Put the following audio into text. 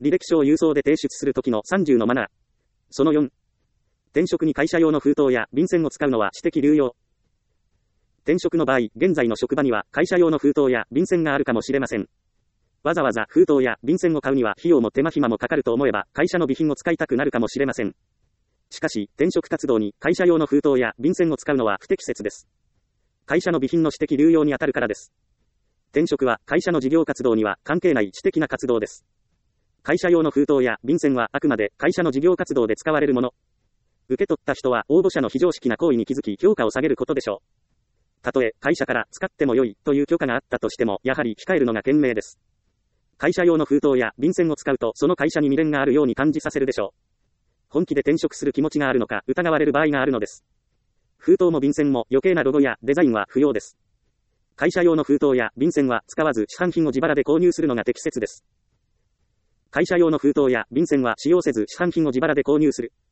履歴書を郵送で提出するときの30のマナー。その4。転職に会社用の封筒や便箋を使うのは私的流用。転職の場合、現在の職場には会社用の封筒や便箋があるかもしれません。わざわざ封筒や便箋を買うには費用も手間暇もかかると思えば会社の備品を使いたくなるかもしれません。しかし、転職活動に会社用の封筒や便箋を使うのは不適切です。会社の備品の私的流用に当たるからです。転職は会社の事業活動には関係ない私的な活動です。会社用の封筒や便箋はあくまで会社の事業活動で使われるもの。受け取った人は応募者の非常識な行為に気づき評価を下げることでしょう。たとえ会社から使っても良いという許可があったとしてもやはり控えるのが賢明です。会社用の封筒や便箋を使うとその会社に未練があるように感じさせるでしょう。本気で転職する気持ちがあるのか疑われる場合があるのです。封筒も便箋も余計なロゴやデザインは不要です。会社用の封筒や便箋は使わず市販品を自腹で購入するのが適切です。会社用の封筒や便箋は使用せず市販品を自腹で購入する。